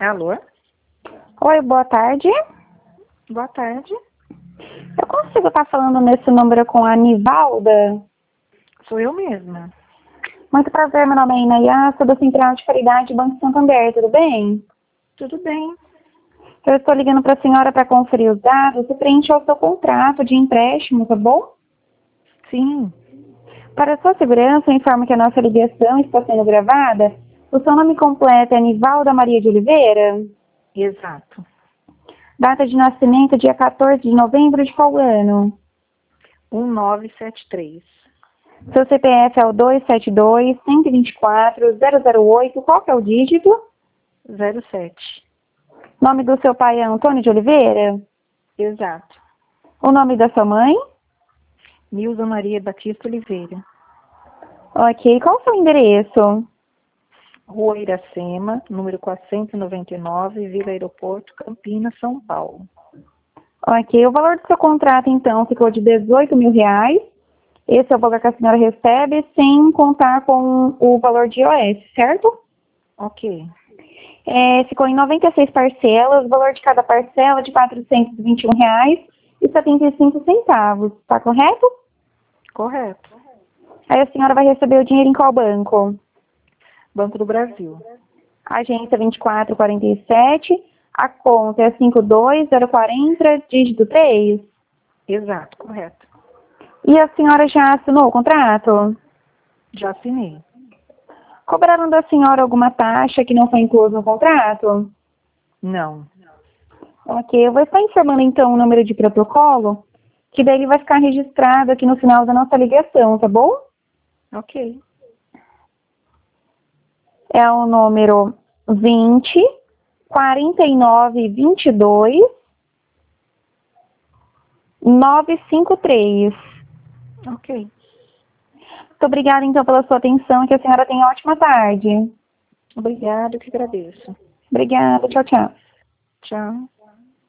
Alô? Oi, boa tarde. Boa tarde. Eu consigo estar falando nesse número com a Nivalda? Sou eu mesma. Muito prazer, meu nome é Inaya, sou da Central de Caridade Banco Santander, tudo bem? Tudo bem? Eu estou ligando para a senhora para conferir os dados referente ao seu contrato de empréstimo, tá bom? Sim. Para sua segurança, eu informo que a nossa ligação está sendo gravada. O seu nome completo é Nivalda Maria de Oliveira? Exato. Data de nascimento, dia 14 de novembro de qual ano? 1973. Seu CPF é o 272-124-008. Qual que é o dígito? 07. Nome do seu pai é Antônio de Oliveira? Exato. O nome da sua mãe? Nilza Maria Batista Oliveira. Ok. Qual o seu endereço? Rua Iracema, número 499, Vila Aeroporto, Campinas, São Paulo. Ok. O valor do seu contrato, então, ficou de R$ 18.000. Esse é o valor que a senhora recebe, sem contar com o valor de IOF, certo? Ok. Ficou em 96 parcelas, o valor de cada parcela de R$ 421,75, tá correto? Correto. Aí a senhora vai receber o dinheiro em qual banco? Banco do Brasil. Agência 2447, a conta é 52040, dígito 3. Exato, correto. E a senhora já assinou o contrato? Já assinei. Cobraram da senhora alguma taxa que não foi inclusa no contrato? Não. Ok, eu vou estar informando então o número de protocolo, que daí ele vai ficar registrado aqui no final da nossa ligação, tá bom? Ok. É o número 20 49 22 953. Ok. Muito obrigada então pela sua atenção e que a senhora tenha ótima tarde. Obrigada, eu que agradeço. Obrigada, tchau, tchau. Tchau.